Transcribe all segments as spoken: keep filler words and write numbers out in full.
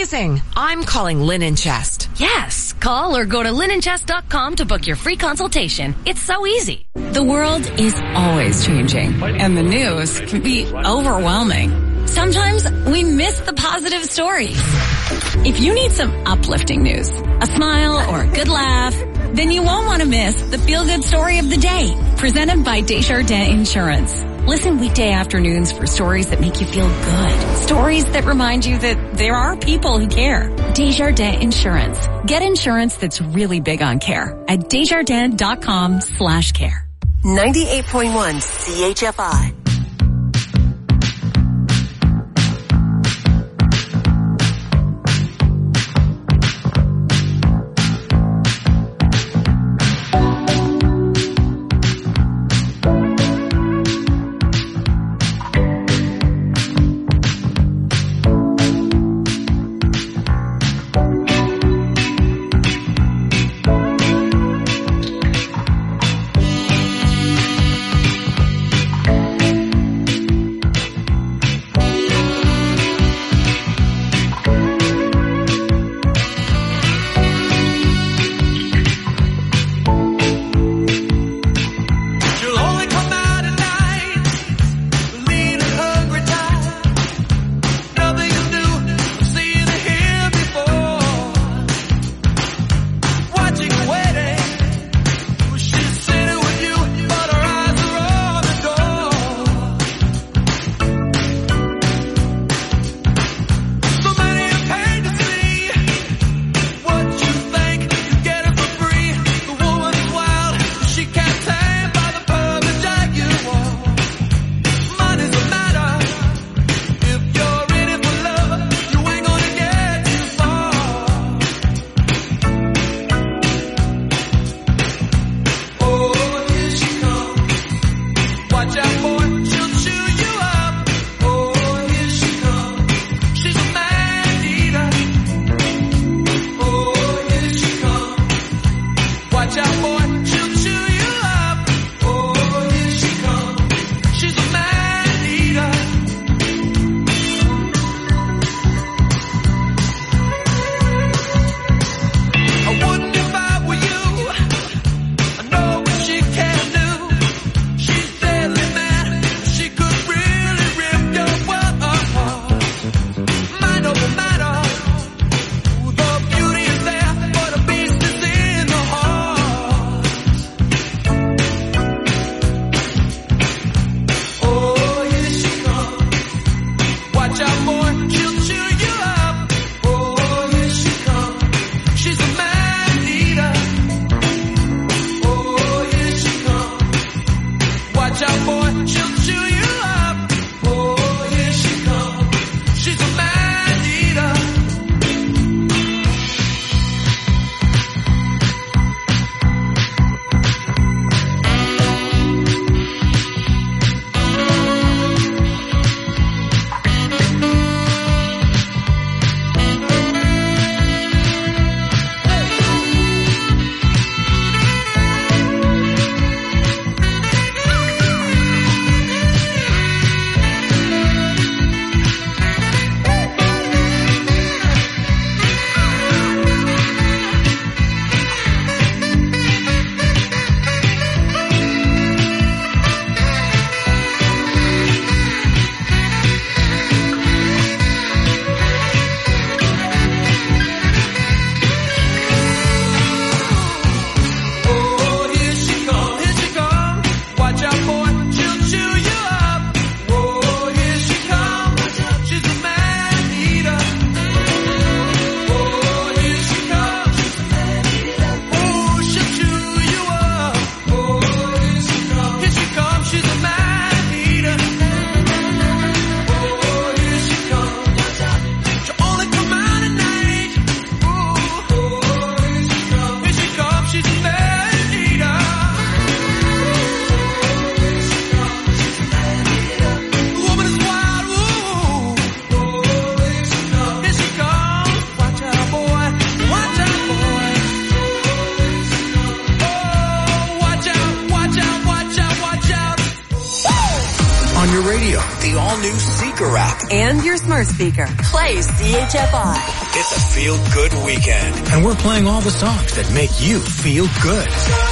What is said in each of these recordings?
Amazing. I'm calling Linen Chest. Yes. Call or go to linen chest dot com to book your free consultation. It's so easy. The world is always changing, and the news can be overwhelming. Sometimes we miss the positive stories. If you need some uplifting news, a smile or a good laugh, then you won't want to miss the feel-good story of the day, presented by Desjardins Insurance. Listen weekday afternoons for stories that make you feel good. Stories that remind you that there are people who care. Desjardins Insurance. Get insurance that's really big on care at desjardins dot com slash care. ninety-eight point one C H F I. speaker rack, and your smart speaker. Play C H F I. It's a feel-good weekend. And we're playing all the songs that make you feel good.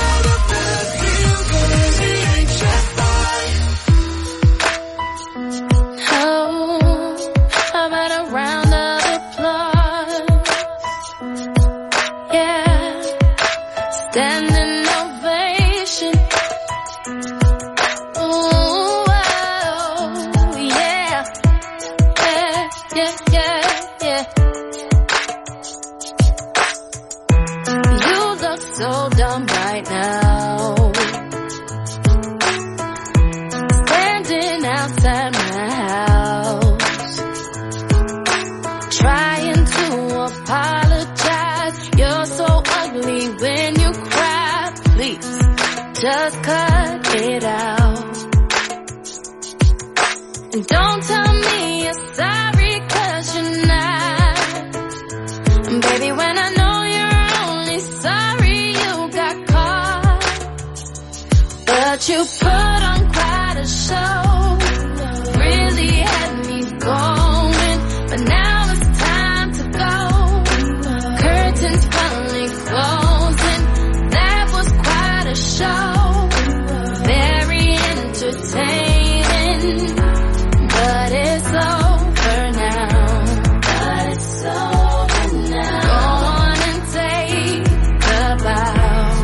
Just cut it out. And don't tell me you're sorry, 'cause you're not. And baby, when I know you're only sorry you got caught. But you put on quite a show, really had me going. But now it's time to go. Curtains finally closing. That was quite a show. Entertaining, but it's over now. But it's over now. Go on and take the bow.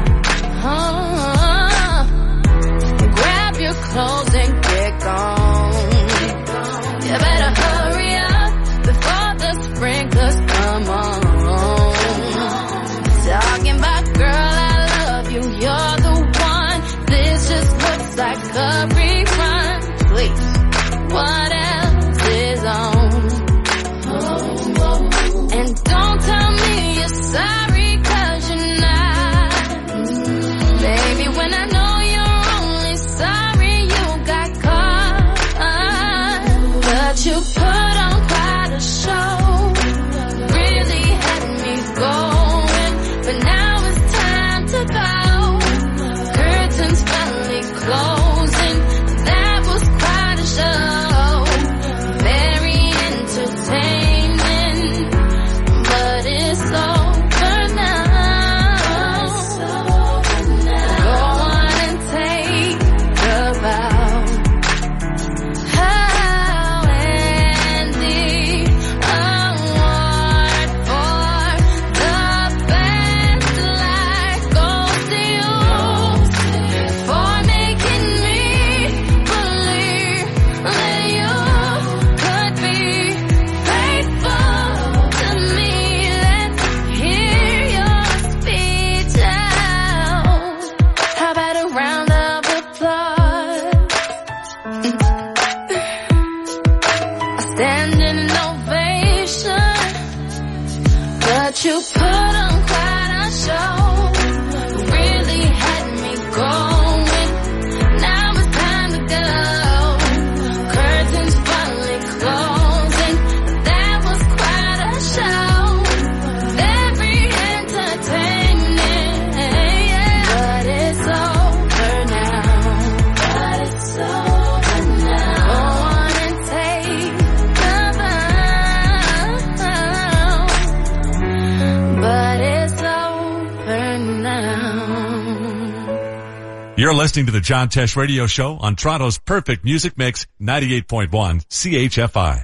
Oh, grab your clothes and get gone. You better hurry up before the sprinklers come on. Talking about, girl, I love you. You're the one. This just looks like a rerun. Please, what else is on? And don't tell me you're sorry, 'cause you're not. Baby, when I know you're only sorry you got caught. But you put on quite a show, really had me going. But now it's time to go. Curtains finally closing. That was quite a show. Very entertaining. But it's over now. Go on and take the bow. How and the award for the best life goes to you. For making me believe that you could be faithful to me. Let's hear your speech out. How about a round of applause? A standing ovation. But you put on quite a show. Really had me going. Now it's time to go. Curtains finally closing. That was quite a show. Very entertaining. But it's over now. But it's over now. Go on and take the bow. But it's over now. You're listening to the John Tesh Radio Show on Toronto's Perfect Music Mix, ninety-eight point one C H F I.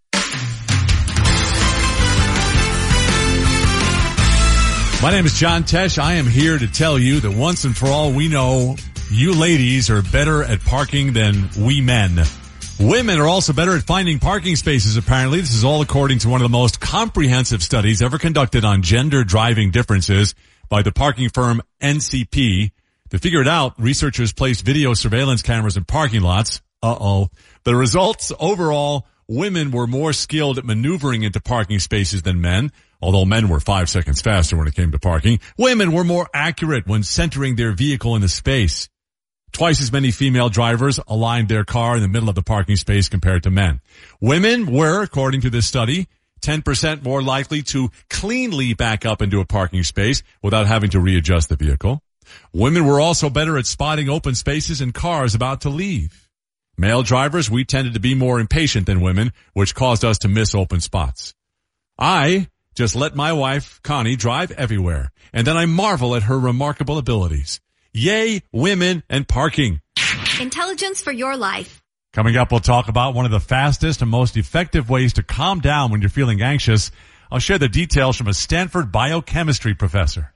My name is John Tesh. I am here to tell you that once and for all, we know you ladies are better at parking than we men. Women are also better at finding parking spaces, apparently. This is all according to one of the most comprehensive studies ever conducted on gender driving differences by the parking firm N C P. To figure it out, researchers placed video surveillance cameras in parking lots. Uh-oh. The results, overall, women were more skilled at maneuvering into parking spaces than men. Although men were five seconds faster when it came to parking, women were more accurate when centering their vehicle in the space. Twice as many female drivers aligned their car in the middle of the parking space compared to men. Women were, according to this study, ten percent more likely to cleanly back up into a parking space without having to readjust the vehicle. Women were also better at spotting open spaces and cars about to leave. Male drivers, we tended to be more impatient than women, which caused us to miss open spots. I just let my wife, Connie, drive everywhere, and then I marvel at her remarkable abilities. Yay, women and parking. Intelligence for your life. Coming up, we'll talk about one of the fastest and most effective ways to calm down when you're feeling anxious. I'll share the details from a Stanford biochemistry professor.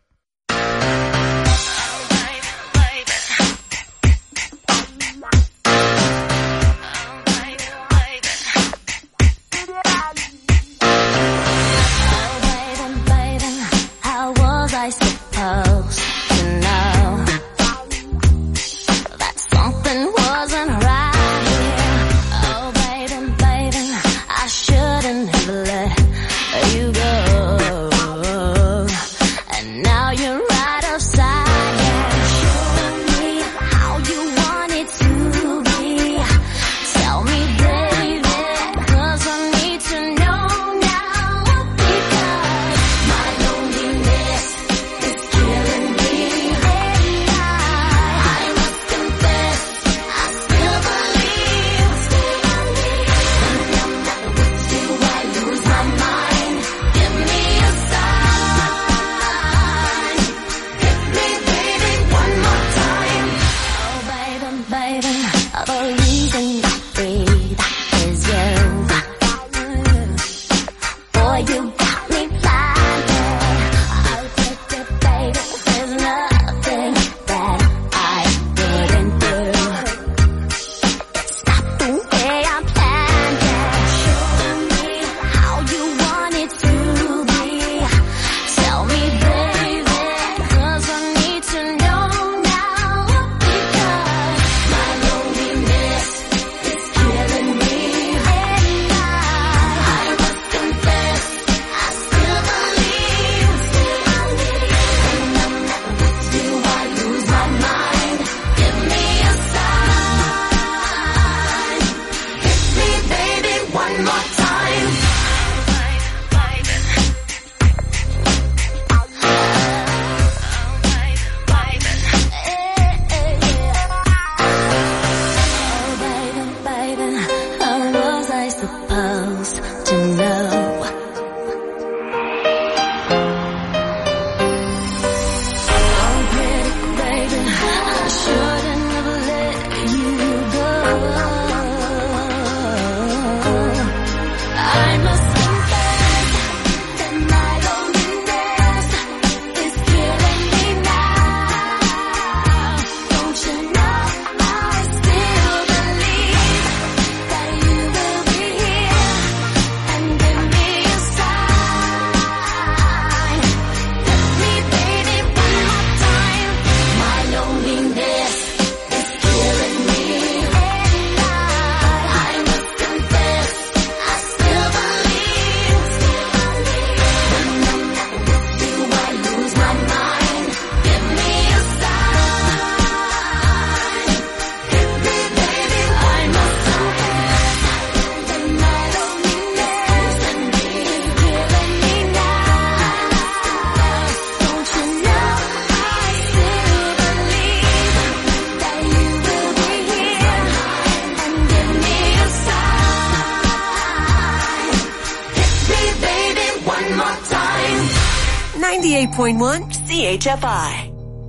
ninety-eight point one C H F I.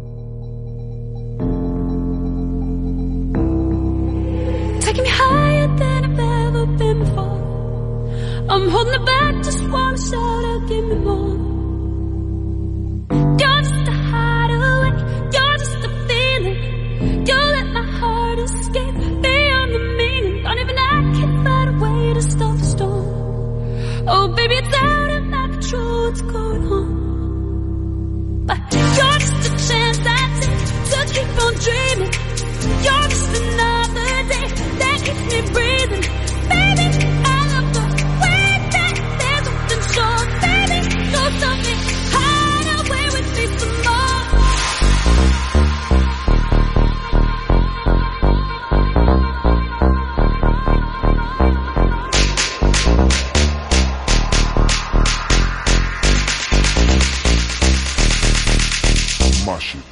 Taking me higher than I've ever been before. I'm holding it back, just wanna shout out, give me more. You're just a hideaway, you're just a feeling. You let my heart escape beyond the meaning. Don't even I can find a way to stop the storm. Oh baby, it's out of my control, what's going on? But you're just a chance I take to keep on dreaming. You're just another day that keeps me breathing. Baby, I love the way that there's something sure. Baby, go tell me, hide away with me some more. My shit.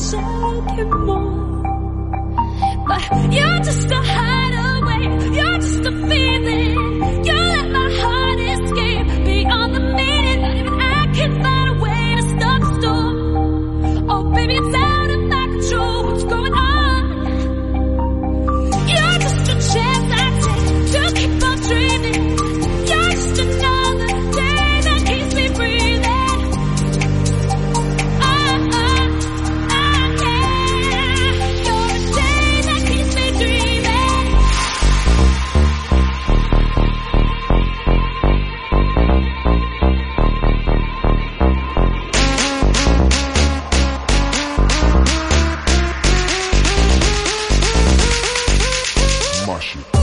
looking more. But you're just a hideaway, you're just a feeling. You let my heart escape beyond the meaning. Not even I can find a way to stop the storm. Oh baby, it's out of my control, what's going on? You're just a chance I take to keep on dreaming. You're just another day that keeps me breathing. Ah, ah, ah, yeah. You're the day that keeps me dreaming. Mash it.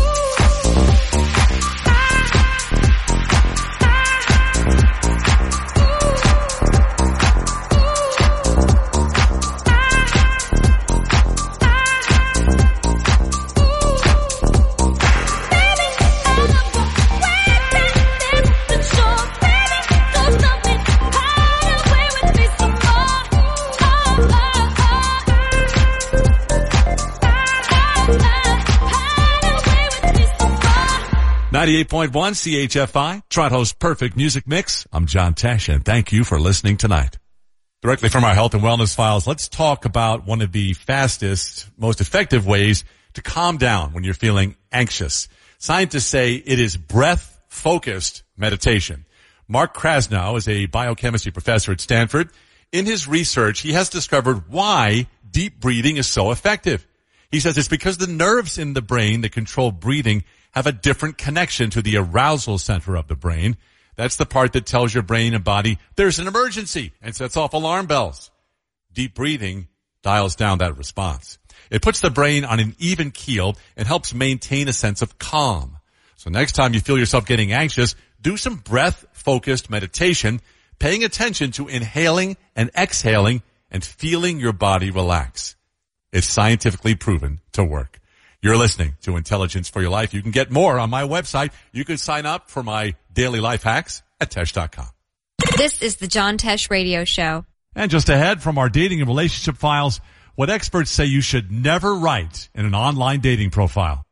ninety-eight point one C H F I, Toronto's perfect music mix. I'm John Tesh, and thank you for listening tonight. Directly from our health and wellness files, let's talk about one of the fastest, most effective ways to calm down when you're feeling anxious. Scientists say it is breath-focused meditation. Mark Krasnow is a biochemistry professor at Stanford. In his research, he has discovered why deep breathing is so effective. He says it's because the nerves in the brain that control breathing have a different connection to the arousal center of the brain. That's the part that tells your brain and body there's an emergency and sets off alarm bells. Deep breathing dials down that response. It puts the brain on an even keel and helps maintain a sense of calm. So next time you feel yourself getting anxious, do some breath-focused meditation, paying attention to inhaling and exhaling and feeling your body relax. It's scientifically proven to work. You're listening to Intelligence for Your Life. You can get more on my website. You can sign up for my daily life hacks at Tesh dot com. This is the John Tesh Radio Show. And just ahead from our dating and relationship files, what experts say you should never write in an online dating profile.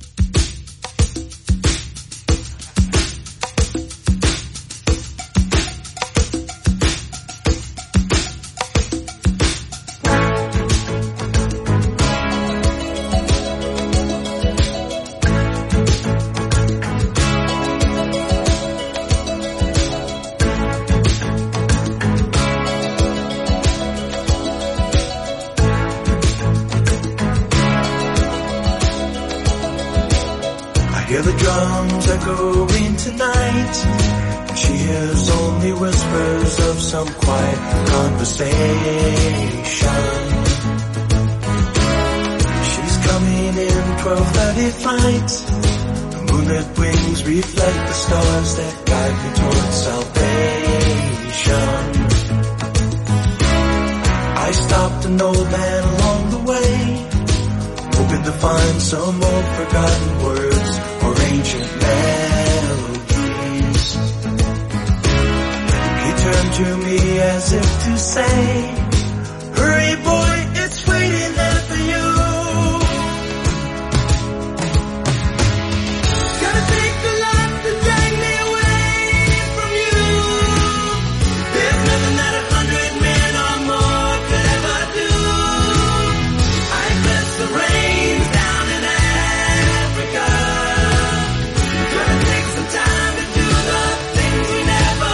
Hear the drums echoing tonight. She hears only whispers of some quiet conversation. She's coming in twelve thirty flight. The moonlit wings reflect the stars that guide me towards salvation. I stopped an old man along the way, hoping to find some old forgotten words or ancient melodies. He turned to me as if to say, hurry boy, it's waiting there for you. Gotta take the life to drag me away from you. There's nothing that a hundred men or more could ever do. I bless the rains down in Africa. Gonna take some time to do the things we never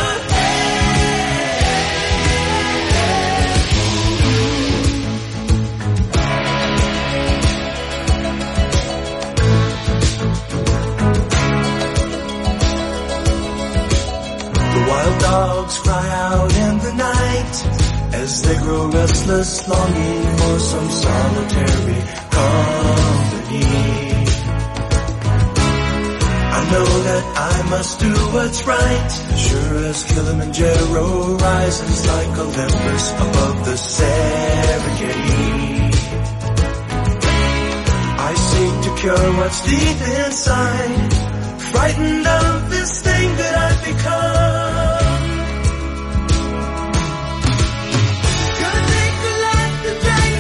The wild dogs cry out in the night as they grow restless, longing for some solitary company. I know that I must do what's right, sure as Kilimanjaro rises like Olympus above the Serengeti. I seek to cure what's deep inside, frightened of this thing that I've become. Gonna take the life to drag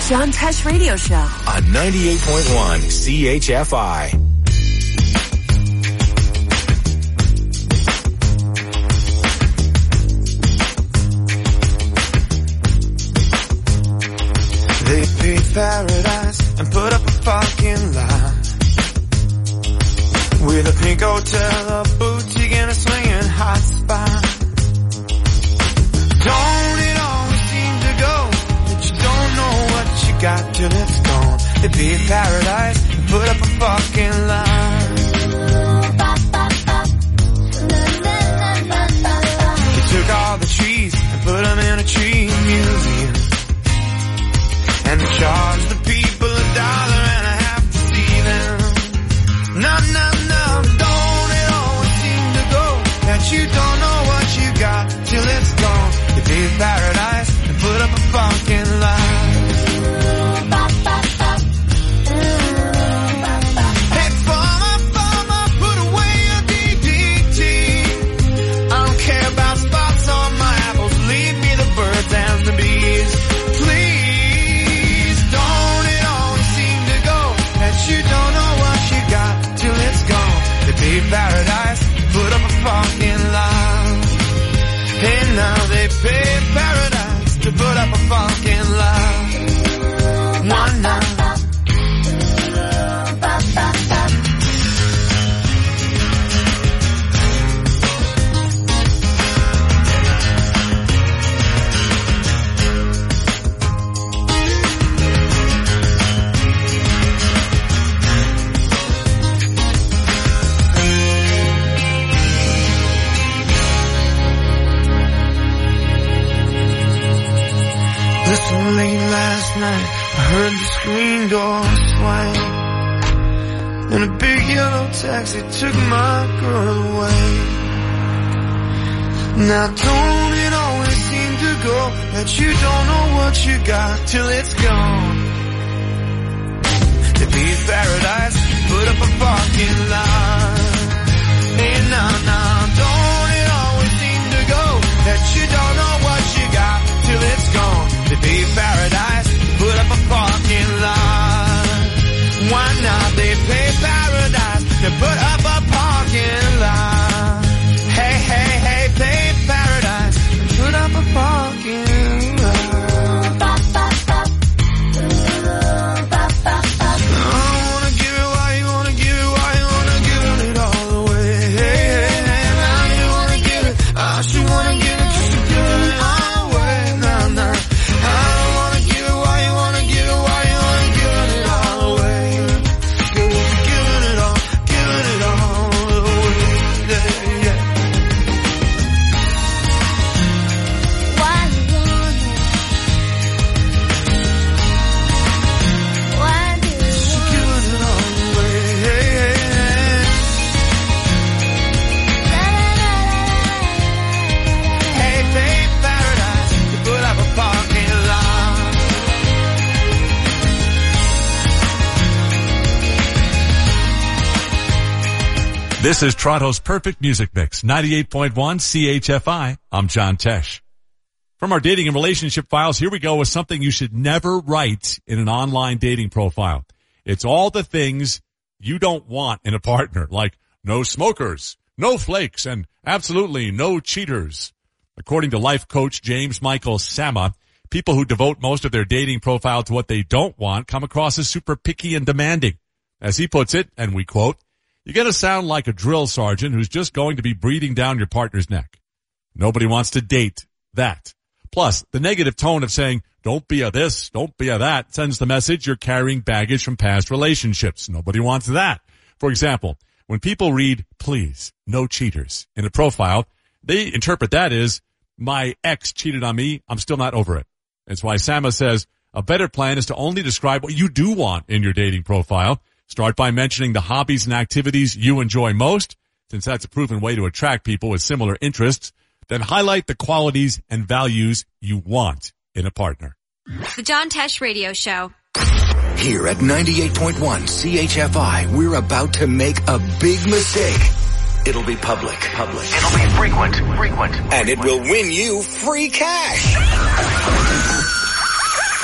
John Tesh Radio Show on ninety-eight point one C H F I. They paved paradise and put up a fucking line with a pink hotel, a boutique, and a swinging hot spot. Don't it always seem to go that you don't know what you got till it's gone? They paved paradise and put up a fucking line. They took all the trees and put them in a tree museum. And they charge the people a dollar and a half to see them. No, no, no, don't it always seem to go that you don't know what you got till it's gone. They paved paradise and put up a fucking line. Hey, farmer, farmer, put away your D D T. I don't care about spots on my apples. Leave me the birds and the bees, please. You don't know what you got till it's gone. They paved paradise, put up a fucking line. Hey, now they paved paradise to put up a fucking line. One night. Listen, late last night, I heard the screen door swing, and a big yellow taxi took my girl away. Now don't it always seem to go that you don't know what you got till it's gone? They paved paradise, put up a fucking line. Hey, nah, nah, don't it always seem to go that you don't know what you got till it's gone? They paved paradise, put up a parking lot. Why not? They paved paradise, they put up a parking lot. Hey, hey, hey, paved paradise, put up a parking lot. I wanna give it, why you wanna give it, why you wanna give it all away. Hey, hey, hey, now you wanna give it, I should wanna give it, just to give it all away. Nah, nah. This is Toronto's perfect music mix, ninety-eight point one C H F I. I'm John Tesh. From our dating and relationship files, here we go with something you should never write in an online dating profile. It's all the things you don't want in a partner, like no smokers, no flakes, and absolutely no cheaters. According to life coach James Michael Sama, people who devote most of their dating profile to what they don't want come across as super picky and demanding. As he puts it, and we quote, "You're going to sound like a drill sergeant who's just going to be breathing down your partner's neck." Nobody wants to date that. Plus, the negative tone of saying, "Don't be a this, don't be a that," sends the message you're carrying baggage from past relationships. Nobody wants that. For example, when people read, "Please, no cheaters," in a profile, they interpret that as, "My ex cheated on me, I'm still not over it." That's why Sama says, a better plan is to only describe what you do want in your dating profile. Start by mentioning the hobbies and activities you enjoy most, since that's a proven way to attract people with similar interests. Then highlight the qualities and values you want in a partner. The John Tesh Radio Show. Here at ninety-eight point one C H F I, we're about to make a big mistake. It'll be public. Public. It'll be frequent. Frequent. And it will win you free cash.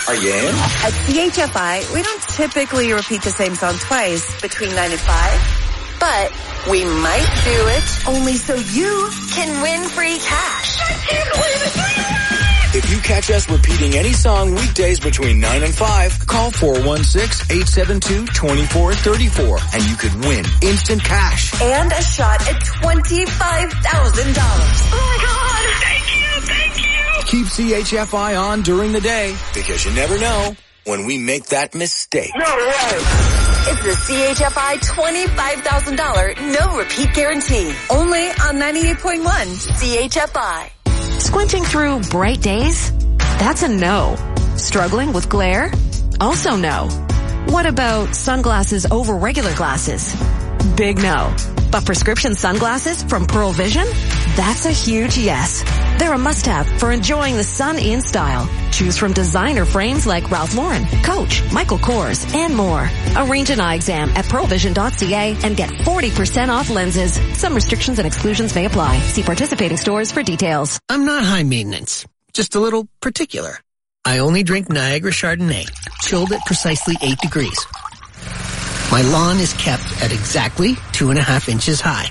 Are you in? At C H F I, we don't typically repeat the same song twice between nine and five, but we might do it only so you can win free cash. I can't believe it. If you catch us repeating any song weekdays between nine and five, call four one six, eight seven two, two four three four and you could win instant cash. And a shot at twenty-five thousand dollars. Oh my God. Thank you. Thank you. Keep C H F I on during the day because you never know when we make that mistake. No way. It's the C H F I twenty-five thousand dollars no repeat guarantee. Only on ninety-eight point one C H F I. Squinting through bright days? That's a no. Struggling with glare? Also no. What about sunglasses over regular glasses? Big no. But prescription sunglasses from Pearl Vision? That's a huge yes. They're a must-have for enjoying the sun in style. Choose from designer frames like Ralph Lauren, Coach, Michael Kors, and more. Arrange an eye exam at pearl vision dot c a and get forty percent off lenses. Some restrictions and exclusions may apply. See participating stores for details. I'm not high maintenance, just a little particular. I only drink Niagara Chardonnay, chilled at precisely eight degrees. My lawn is kept at exactly two and a half inches high.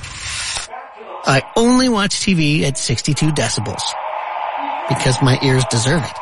I only watch T V at sixty-two decibels because my ears deserve it.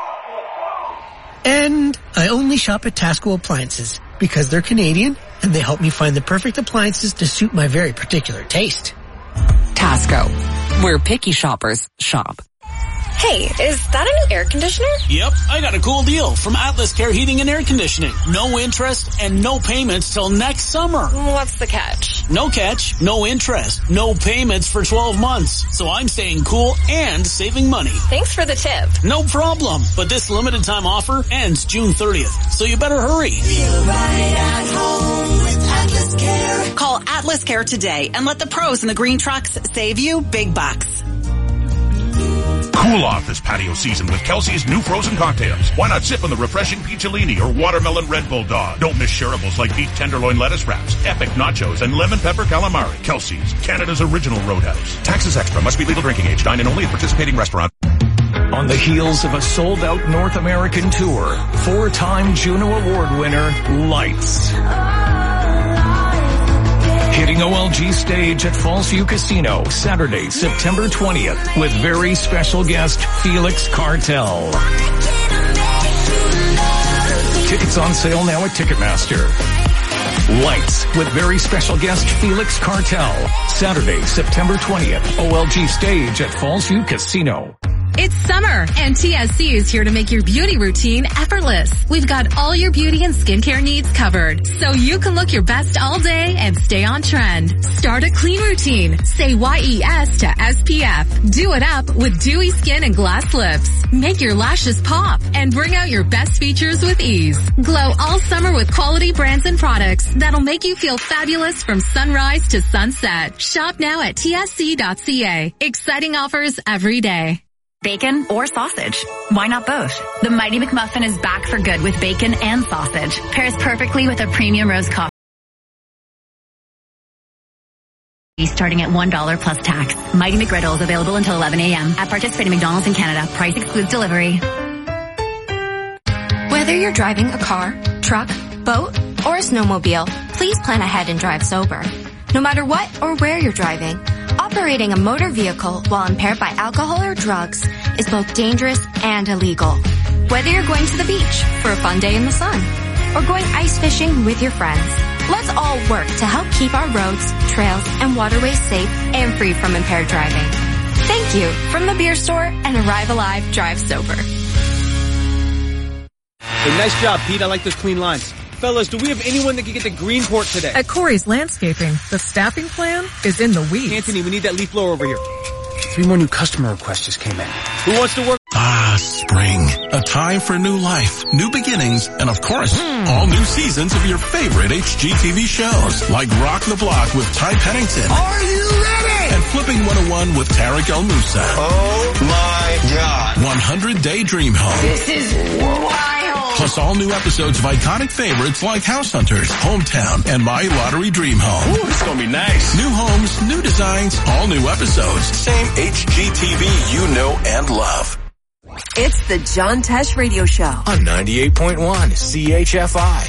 And I only shop at Tasco Appliances because they're Canadian and they help me find the perfect appliances to suit my very particular taste. Tasco, where picky shoppers shop. Hey, is that a new air conditioner? Yep, I got a cool deal from Atlas Care Heating and Air Conditioning. No interest and no payments till next summer. What's the catch? No catch, no interest, no payments for twelve months. So I'm staying cool and saving money. Thanks for the tip. No problem, but this limited time offer ends June thirtieth, so you better hurry. Feel right at home with Atlas Care. Call Atlas Care today and let the pros in the green trucks save you big bucks. Cool off this patio season with Kelsey's new frozen cocktails. Why not sip on the refreshing Peacholini or watermelon Red Bull Dog? Don't miss shareables like beef tenderloin lettuce wraps, epic nachos, and lemon pepper calamari. Kelsey's, Canada's original roadhouse. Taxes extra. Must be legal drinking age. Dine in only at participating restaurant. On the heels of a sold-out North American tour, four-time Juno Award winner, Lights. Hitting O L G stage at Falls View Casino Saturday, September twentieth with very special guest Felix Cartel. Tickets on sale now at Ticketmaster. Lights with very special guest Felix Cartel. Saturday, September twentieth, O L G stage at Falls View Casino. It's summer, and T S C is here to make your beauty routine effortless. We've got all your beauty and skincare needs covered, so you can look your best all day and stay on trend. Start a clean routine. Say Y E S to S P F. Do it up with dewy skin and glass lips. Make your lashes pop and bring out your best features with ease. Glow all summer with quality brands and products that'll make you feel fabulous from sunrise to sunset. Shop now at T S C dot C A. Exciting offers every day. Bacon or sausage? Why not both? The Mighty McMuffin is back for good with bacon and sausage. Pairs perfectly with a premium roast coffee. Starting at one dollar plus tax. Mighty McGriddle is available until eleven a.m. at participating McDonald's in Canada. Price excludes delivery. Whether you're driving a car, truck, boat, or a snowmobile, please plan ahead and drive sober. No matter what or where you're driving, operating a motor vehicle while impaired by alcohol or drugs is both dangerous and illegal. Whether you're going to the beach for a fun day in the sun or going ice fishing with your friends, let's all work to help keep our roads, trails, and waterways safe and free from impaired driving. Thank you from the beer store and Arrive Alive Drive Sober. Hey, nice job, Pete. I like those clean lines. Fellas, do we have anyone that can get to Greenport today? At Corey's Landscaping, the staffing plan is in the weeds. Anthony, we need that leaf blower over here. Three more new customer requests just came in. Who wants to work? Ah, spring. A time for new life, new beginnings, and of course, mm. all new seasons of your favorite H G T V shows, like Rock the Block with Ty Pennington. Are you ready? And Flipping one oh one with Tarek El Moussa. Oh my God. one hundred Day Dream Home. This is wild. Plus all new episodes of iconic favorites like House Hunters, Hometown, and My Lottery Dream Home. Ooh, this is gonna be nice. New homes, new designs, all new episodes. Same H G T V you know and love. It's the John Tesh Radio Show on ninety-eight point one C H F I.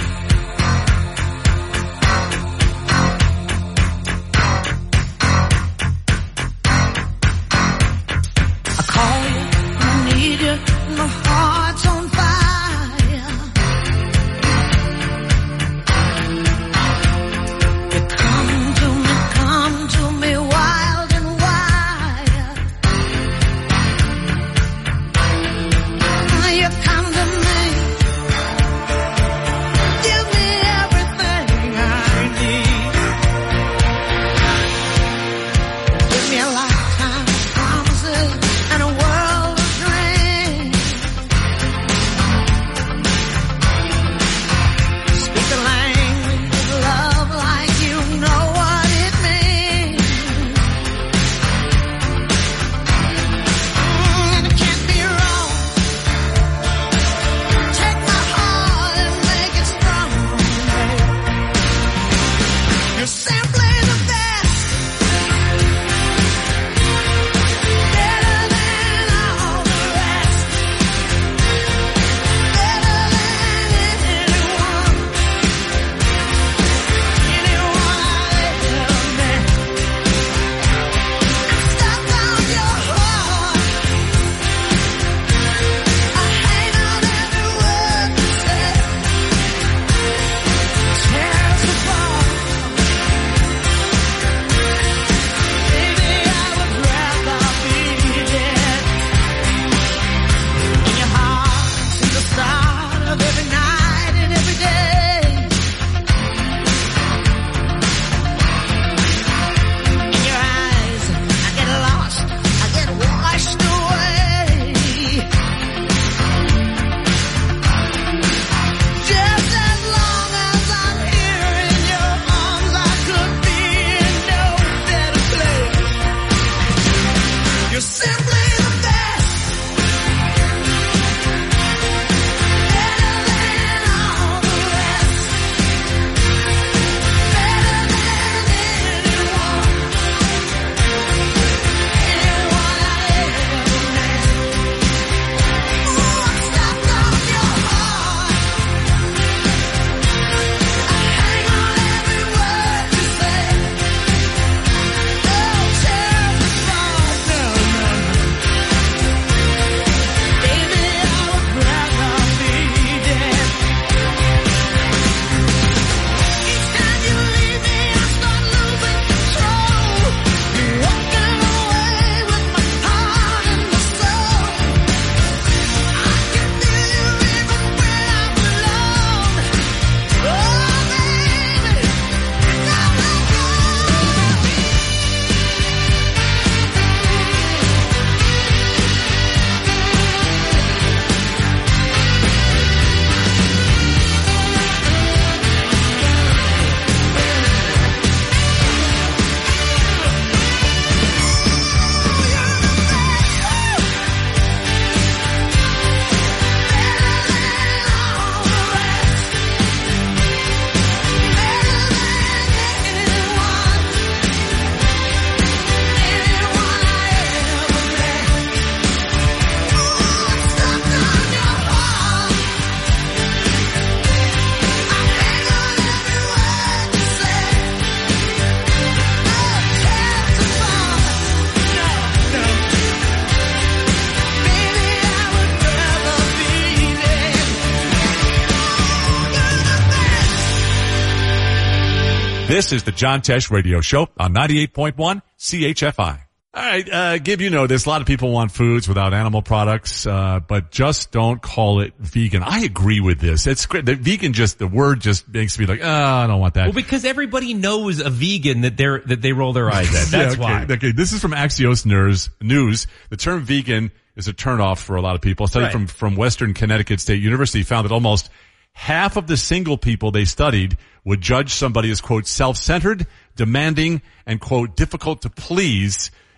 This is the John Tesh Radio Show on ninety-eight point one C H F I. All right, uh, Gib, you know this. A lot of people want foods without animal products, uh, but just don't call it vegan. I agree with this. It's great. The vegan just, the word just makes me like, oh, I don't want that. Well, because everybody knows a vegan that they're, that they roll their eyes at. That's yeah, okay, why. Okay, this is from Axios News. News. The term vegan is a turnoff for a lot of people. A study Right. from, from Western Connecticut State University found that almost half of the single people they studied would judge somebody as, quote, self-centered, demanding, and, quote, difficult to please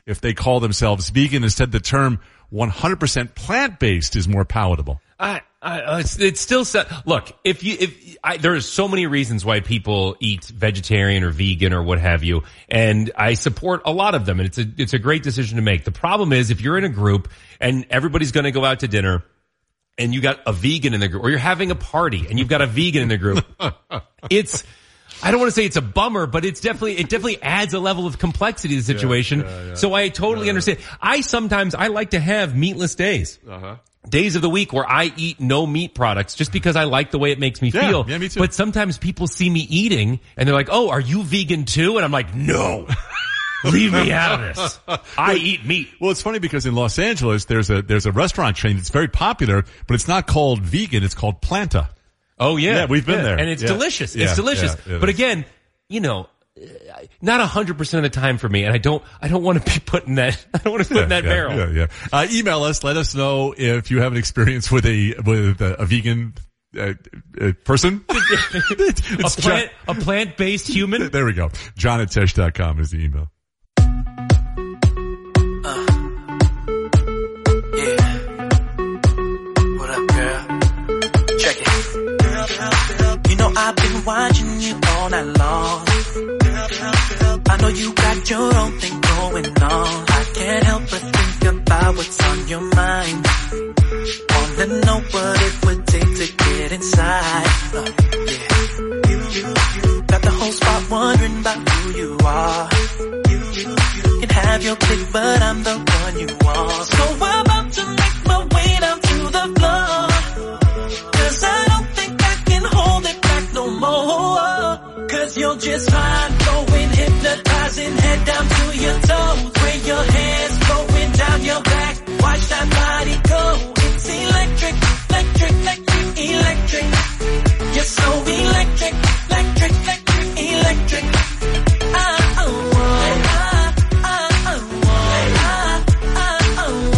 if they call themselves vegan. Instead, the term one hundred percent plant-based is more palatable. I, I, it's, it's still, look, if you, if, I, there are so many reasons why people eat vegetarian or vegan or what have you, and I support a lot of them, and it's a, it's a great decision to make. The problem is if you're in a group and everybody's gonna go out to dinner, and you got a vegan in the group, or you're having a party and you've got a vegan in the group, it's, I don't want to say it's a bummer, but it's definitely, it definitely adds a level of complexity to the situation. Yeah, yeah, yeah. So I totally yeah. understand. I sometimes, I like to have meatless days. Uh-huh. Days of the week where I eat no meat products just because I like the way it makes me yeah, feel. Yeah, me too. But sometimes people see me eating and they're like, oh, are you vegan too? And I'm like, no. Leave me out of this. I eat meat. Well, it's funny because in Los Angeles, there's a, there's a restaurant chain that's very popular, but it's not called vegan. It's called Planta. Oh yeah. Yeah, we've been yeah. there. And it's yeah. delicious. Yeah, it's delicious. yeah, it but is. again, you know, not a hundred percent of the time for me. And I don't, I don't want to be put in that, I don't want to put yeah, in that yeah, barrel. Yeah, yeah. Uh, email us. Let us know if you have an experience with a, with a, a vegan uh, uh, person. a plant, a plant-based human. There we go. John at Tesh dot com is the email. I've been watching you all night long. I know you got your own thing going on. I can't help but think about what's on your mind. Wanna know what it would take to get inside. Uh, yeah. Got the whole spot wondering about who you are. You can have your pick, but I'm the one you want. So I'm about to make my way down to the floor. Cause I don't think I can hold it no more, cause you're just fine, going hypnotizing, head down to your toes, where your hands flowing down your back, watch that body go, it's electric, electric, electric, electric, you're so electric, electric, electric, electric, I, oh, oh, I, I, oh, oh, I, I, oh,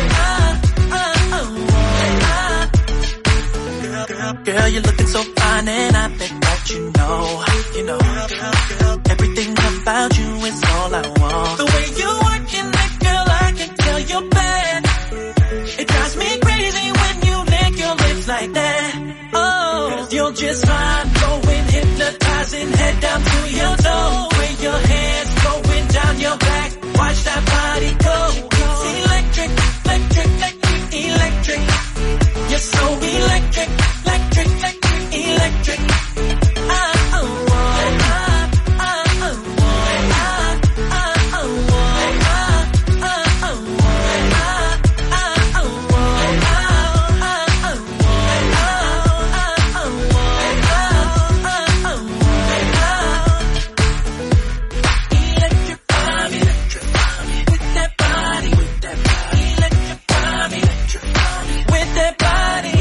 oh, I, I, oh, oh, girl, you're looking so fine and I bet that you know, you know, everything about you is all I want. The way you working it, girl, I can tell you're bad. It drives me crazy when you lick your lips like that. Oh, cause you're just fine, going hypnotizing, head down to your toes, where your hands going down your back, watch that body go. It's electric, electric, electric, electric. You're so electric, electric, electric, electric. I, oh, oh, I, I, oh, oh, I, I, oh, oh, I, I, oh, oh, I, I, oh, oh, I, I, oh, oh, I, I, oh, oh, electrify me, electrify me, with that body, with that body, electrify me, electrify me, with that body.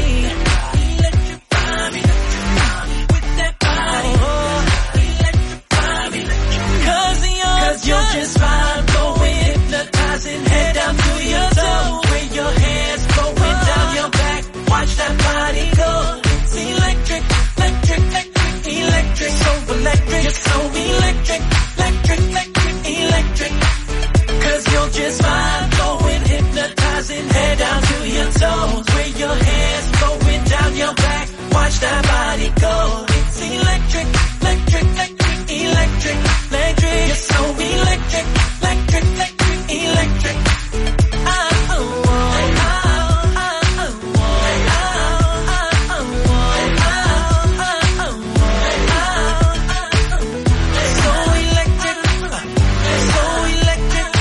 You're just fine, going hypnotizing, head down to your toes, where your hands going down your back, watch that body go. It's electric, electric, electric, electric, so electric, you're so electric, electric, electric, electric. Cause you're just fine, going hypnotizing, head down to your toes, where your hands going down your back, watch that body go. It's electric, electric, electric, electric, electric. You're so electric, electric, electric, electric. I, oh, oh, I, I, oh, oh, I, I, oh, oh, I, I, oh, oh, I, so electric, so electric,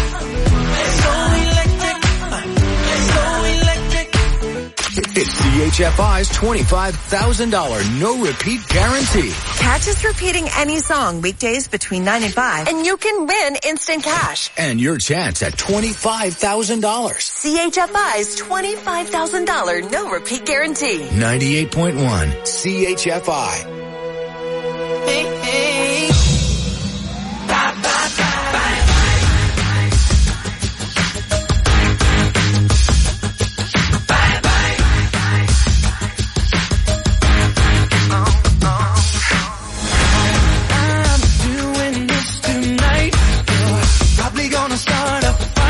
so electric, so electric. It's C H F I's twenty-five thousand dollars no repeat guarantee. Catch us repeating any song weekdays between nine and five, and you can win instant cash. And your chance at twenty-five thousand dollars. C H F I's twenty-five thousand dollars no repeat guarantee. ninety-eight point one C H F I. Hey, hey. Bye, bye, bye, bye. Gonna start a fire.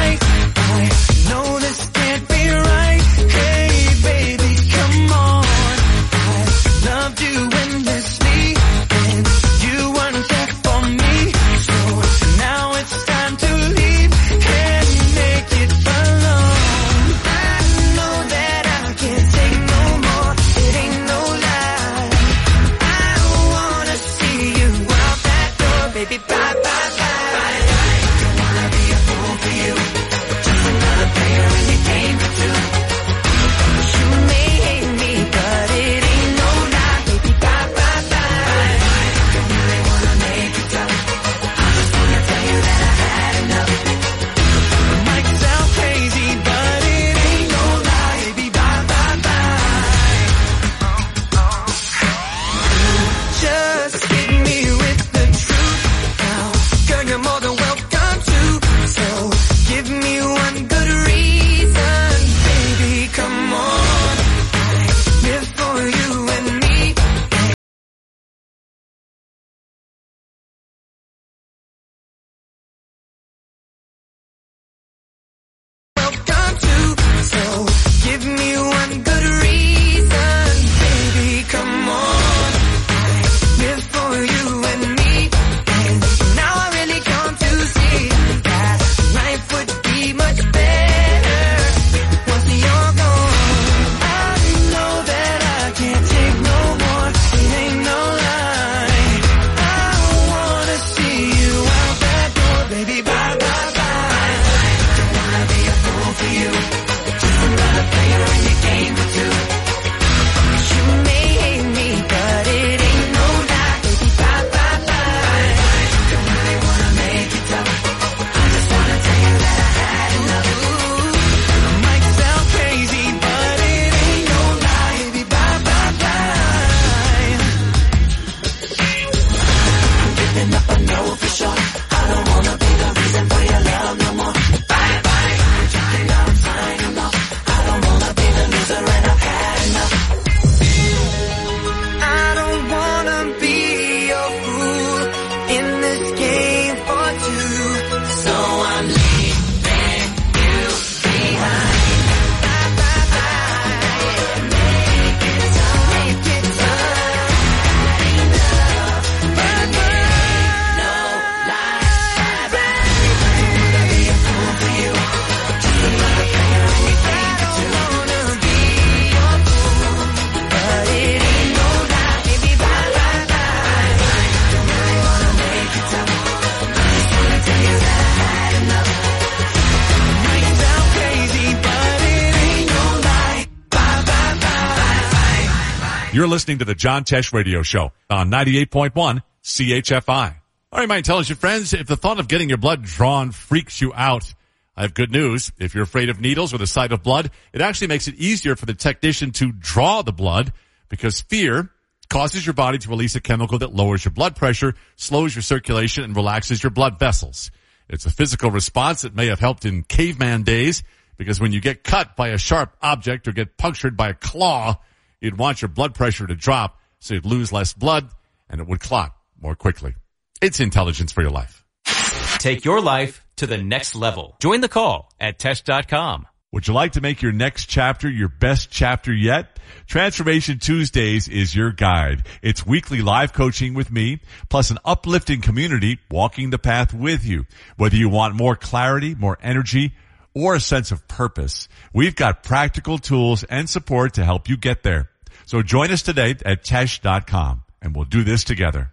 You're listening to the John Tesh Radio Show on ninety-eight point one C H F I. All right, my intelligent friends, if the thought of getting your blood drawn freaks you out, I have good news. If you're afraid of needles or the sight of blood, it actually makes it easier for the technician to draw the blood because fear causes your body to release a chemical that lowers your blood pressure, slows your circulation, and relaxes your blood vessels. It's a physical response that may have helped in caveman days because when you get cut by a sharp object or get punctured by a claw, you'd want your blood pressure to drop so you'd lose less blood and it would clot more quickly. It's intelligence for your life. Take your life to the next level. Join the call at Tesh dot com. Would you like to make your next chapter your best chapter yet? Transformation Tuesdays is your guide. It's weekly live coaching with me, plus an uplifting community walking the path with you. Whether you want more clarity, more energy, or a sense of purpose, we've got practical tools and support to help you get there. So join us today at Tesh dot com, and we'll do this together.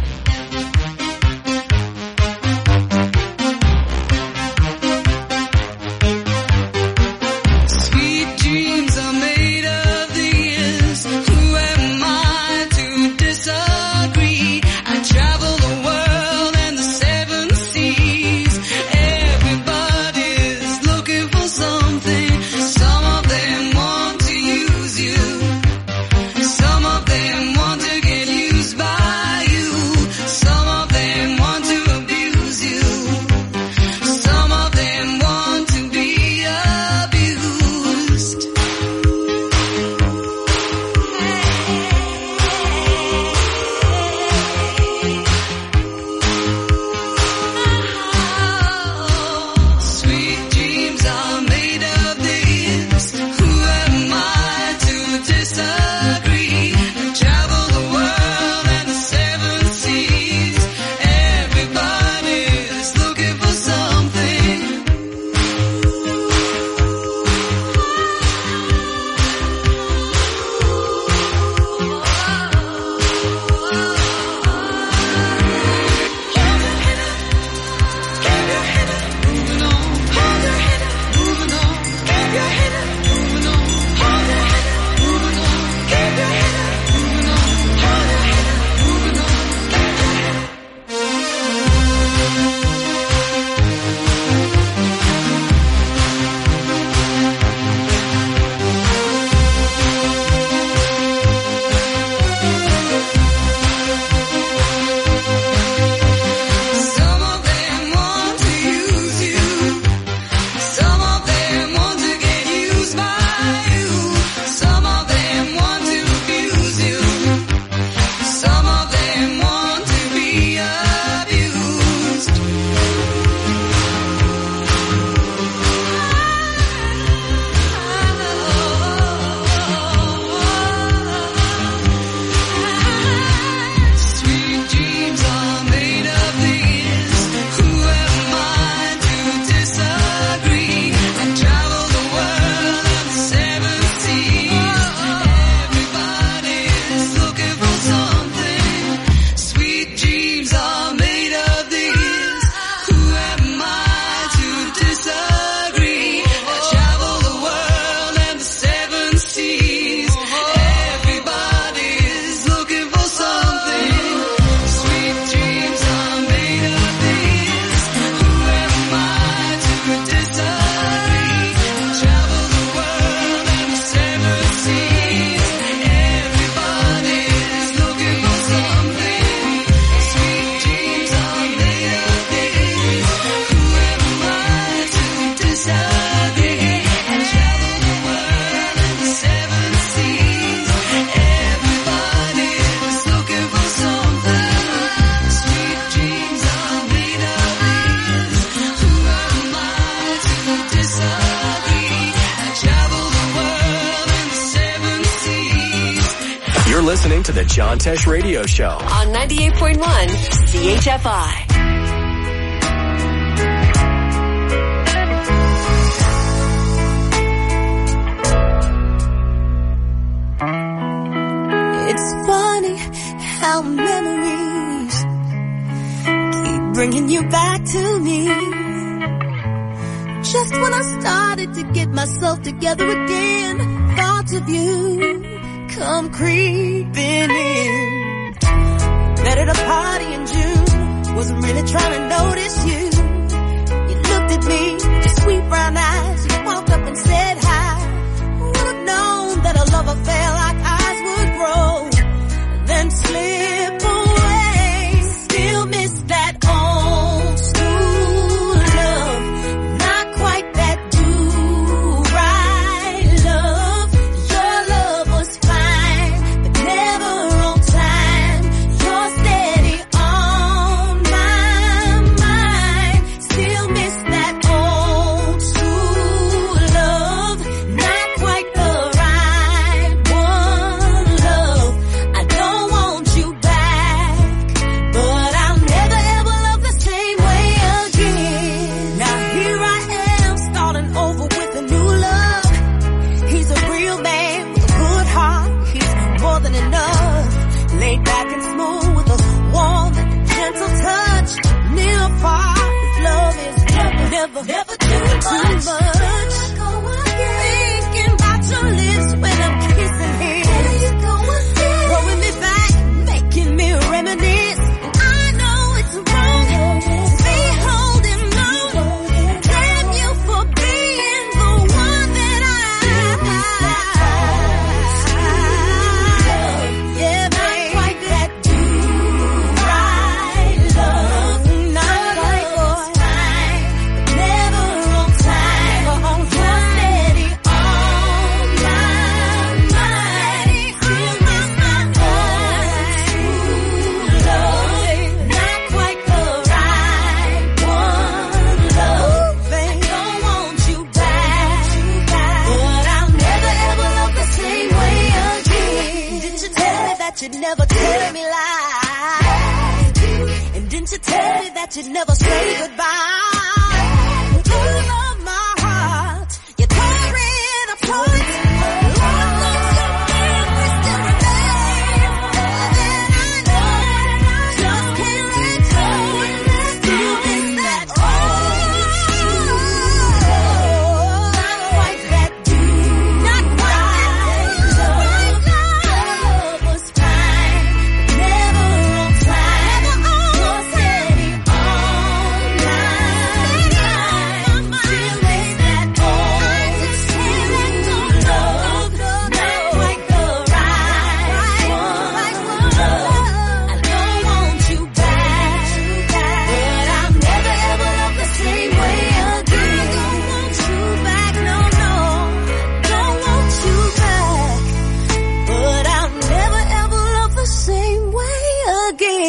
listening to the John Tesh Radio Show on ninety-eight point one C H F I. It's funny how memories keep bringing you back to me. Just when I started to get myself together again, thoughts of you come creeping in. Met at a party in June, wasn't really trying to notice you. You looked at me, your sweet brown eyes, you walked up and said hi. Who would have known that a love affair like ours would grow, then slip away. Still miss that old school love, not quite that do-right love. Your love was fine, but never on time. You're steady on my mind. Still miss that old school love, not quite the right one, love. I don't want you back, but I'll never ever love the same way again. Now here I am, starting over with a new love. He's a real man with a good heart, he's more than enough. Laid back and smooth with a warm and gentle touch. Near far, his love is never, never, never too much. Thinking about your lips when I'm kissing him. Throwing me back, making me reminisce. I know it's wrong to be holding on. Damn you for being the one that I. Yeah, not quite that do-right love. Not quite what's fine, but never on time. You're steady on my mind. Still miss my old school love, not quite the right one, love. I don't want you back, but I'll never ever love the same way again. Didn't you tell me that you'd never tell me lies? And didn't you tell me that you'd never say goodbye? You love my heart, you tore it apart. Love those your memories still remain. And I know, just can't let go. Still miss that old, not quite that do, not quite that love was fine, never on time. You're steady on my mind. Still miss that old, just can't let go. Love, not quite the right one. I don't want you back, but I'll never ever love the same way again. Don't want you back, no, no. Don't want you back, but I'll never ever love the same way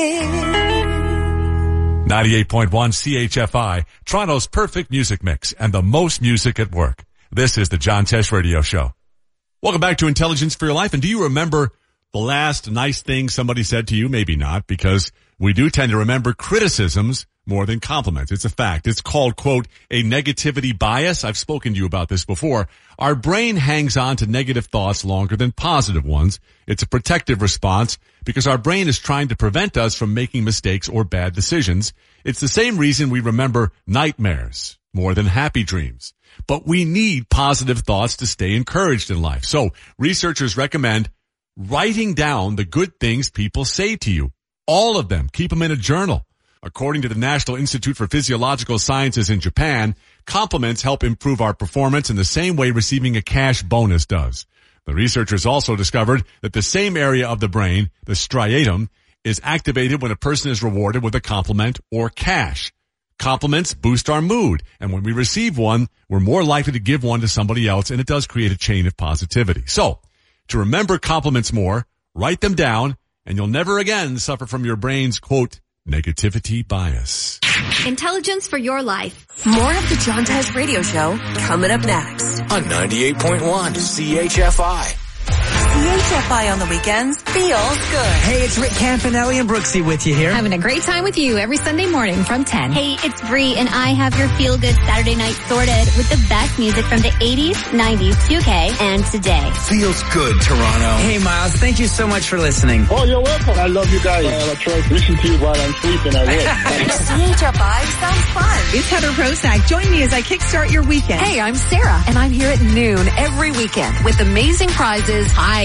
again. ninety-eight point one C H F I, Toronto's perfect music mix and the most music at work. This is the John Tesh Radio Show. Welcome back to Intelligence for Your Life. And do you remember the last nice thing somebody said to you? Maybe not, because we do tend to remember criticisms more than compliments. It's a fact. It's called, quote, a negativity bias. I've spoken to you about this before. Our brain hangs on to negative thoughts longer than positive ones. It's a protective response because our brain is trying to prevent us from making mistakes or bad decisions. It's the same reason we remember nightmares more than happy dreams. But we need positive thoughts to stay encouraged in life. So researchers recommend writing down the good things people say to you. All of them. Keep them in a journal. According to the National Institute for Physiological Sciences in Japan, compliments help improve our performance in the same way receiving a cash bonus does. The researchers also discovered that the same area of the brain, the striatum, is activated when a person is rewarded with a compliment or cash. Compliments boost our mood, and when we receive one, we're more likely to give one to somebody else, and it does create a chain of positivity. So, to remember compliments more, write them down, and you'll never again suffer from your brain's, quote, negativity bias. Intelligence for your life. More of the John Tesh Radio Show coming up next. On ninety-eight point one C H F I. C H F I on the weekends feels good. Hey, it's Rick Campanelli and Brooksy with you here. Having a great time with you every Sunday morning from ten. Hey, it's Bree, and I have your feel-good Saturday night sorted with the best music from the eighties, nineties, two K, and today. Feels good, Toronto. Hey, Miles, thank you so much for listening. Oh, you're welcome. I love you guys. I'll try to listen to you while I'm sleeping. I will. C H F I sounds fun. It's Heather Prosack. Join me as I kickstart your weekend. Hey, I'm Sarah, and I'm here at noon every weekend with amazing prizes, high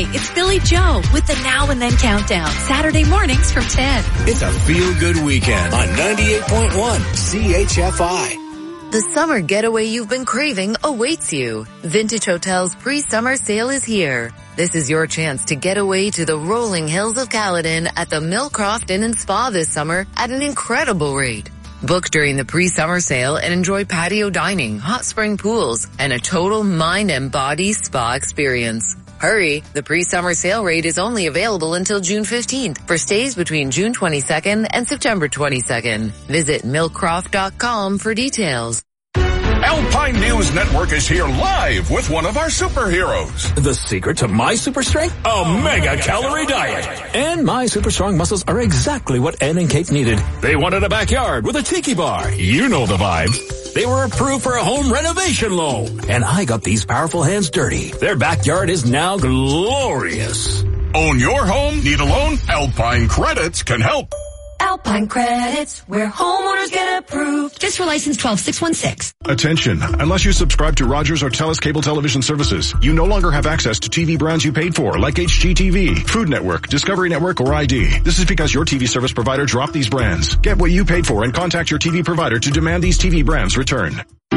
it's Billy Joe with the Now and Then Countdown. Saturday mornings from ten. It's a feel-good weekend on ninety-eight point one C H F I. The summer getaway you've been craving awaits you. Vintage Hotel's pre-summer sale is here. This is your chance to get away to the rolling hills of Caledon at the Millcroft Inn and Spa this summer at an incredible rate. Book during the pre-summer sale and enjoy patio dining, hot spring pools, and a total mind and body spa experience. Hurry! The pre-summer sale rate is only available until June fifteenth for stays between June twenty-second and September twenty-second. Visit millcroft dot com for details. Alpine News Network is here live with one of our superheroes. The secret to my super strength? A mega calorie diet. And my super strong muscles are exactly what Ed and Kate needed. They wanted a backyard with a tiki bar. You know the vibe. They were approved for a home renovation loan. And I got these powerful hands dirty. Their backyard is now glorious. Own your home? Need a loan? Alpine Credits can help. Alpine Credits, where homeowners get approved. Just for license twelve six one six. Attention. Unless you subscribe to Rogers or Telus cable television services, you no longer have access to T V brands you paid for, like H G T V, Food Network, Discovery Network, or I D. This is because your T V service provider dropped these brands. Get what you paid for and contact your T V provider to demand these T V brands return.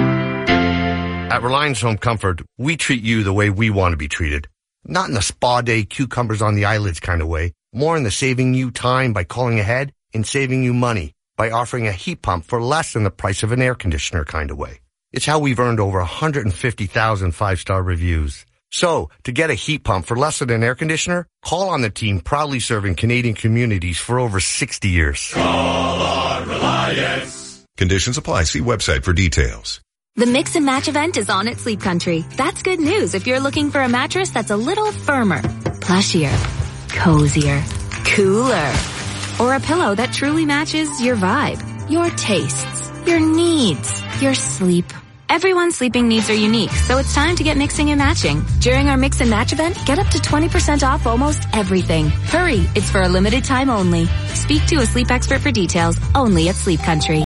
At Reliance Home Comfort, we treat you the way we want to be treated. Not in the spa day, cucumbers on the eyelids kind of way. More in the saving you time by calling ahead and saving you money by offering a heat pump for less than the price of an air conditioner kind of way. It's how we've earned over one hundred fifty thousand five-star reviews. So, to get a heat pump for less than an air conditioner, call on the team proudly serving Canadian communities for over sixty years. Call on Reliance. Conditions apply. See website for details. The Mix and Match event is on at Sleep Country. That's good news if you're looking for a mattress that's a little firmer, plushier, cozier, cooler, or a pillow that truly matches your vibe, your tastes, your needs, your sleep. Everyone's sleeping needs are unique, so it's time to get mixing and matching. During our Mix and Match event, get up to twenty percent off almost everything. Hurry, it's for a limited time only. Speak to a sleep expert for details, only at Sleep Country.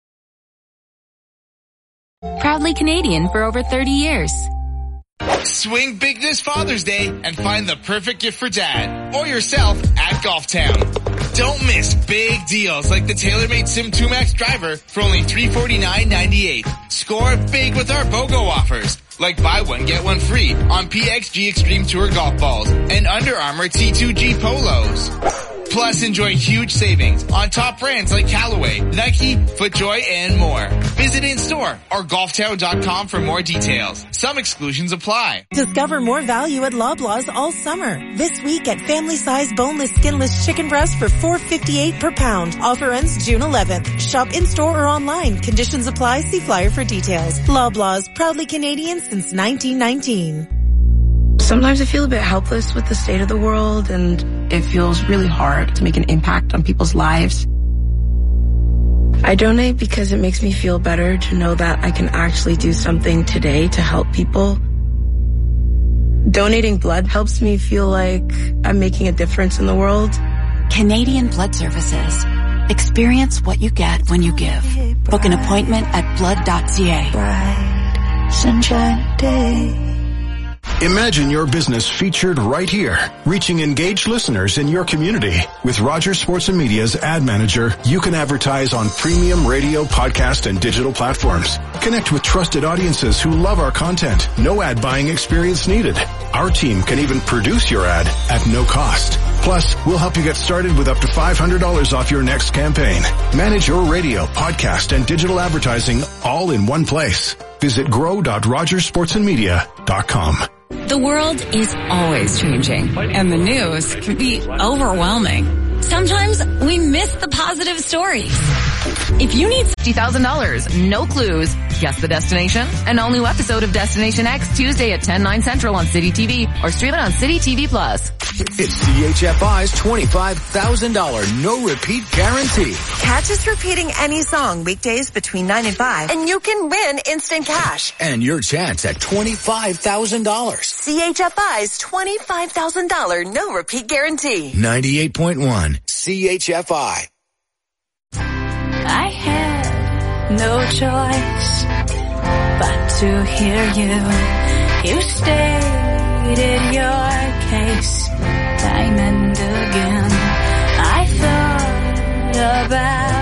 Proudly Canadian for over thirty years. Swing big this Father's Day and find the perfect gift for dad or yourself at Golf Town. Don't miss big deals like the TaylorMade Sim two Max driver for only three hundred forty-nine dollars and ninety-eight cents. Score big with our BOGO offers, like buy one, get one free on P X G Extreme Tour golf balls and Under Armour T two G polos. Plus, enjoy huge savings on top brands like Callaway, Nike, FootJoy, and more. Visit in-store or golf town dot com for more details. Some exclusions apply. Discover more value at Loblaws all summer. This week at family-sized boneless, skinless chicken breast for four dollars and fifty-eight cents per pound. Offer ends June eleventh. Shop in-store or online. Conditions apply. See flyer for details. Loblaws, proudly Canadian since nineteen nineteen. Sometimes I feel a bit helpless with the state of the world, and it feels really hard to make an impact on people's lives. I donate because it makes me feel better to know that I can actually do something today to help people. Donating blood helps me feel like I'm making a difference in the world. Canadian Blood Services. Experience what you get when you give. Book an appointment at blood dot c a. Bright sunshine day. Imagine your business featured right here, reaching engaged listeners in your community. With Rogers Sports and Media's Ad Manager, you can advertise on premium radio, podcast, and digital platforms. Connect with trusted audiences who love our content. No ad buying experience needed. Our team can even produce your ad at no cost. Plus, we'll help you get started with up to five hundred dollars off your next campaign. Manage your radio, podcast, and digital advertising all in one place. Visit grow dot rogers sports and media dot com. The world is always changing, and the news can be overwhelming. Sometimes we miss the positive stories. If you need fifty thousand dollars, no clues, guess the destination? An all-new episode of Destination X Tuesday at ten, nine central on City T V or stream it on City T V Plus. It's C H F I's twenty-five thousand dollars no-repeat guarantee. Catch us repeating any song weekdays between nine and five, and you can win instant cash. And your chance at twenty-five thousand dollars. C H F I's twenty-five thousand dollars no-repeat guarantee. ninety-eight point one C H F I. I had no choice but to hear you. You stay pleaded your case time and again. I thought about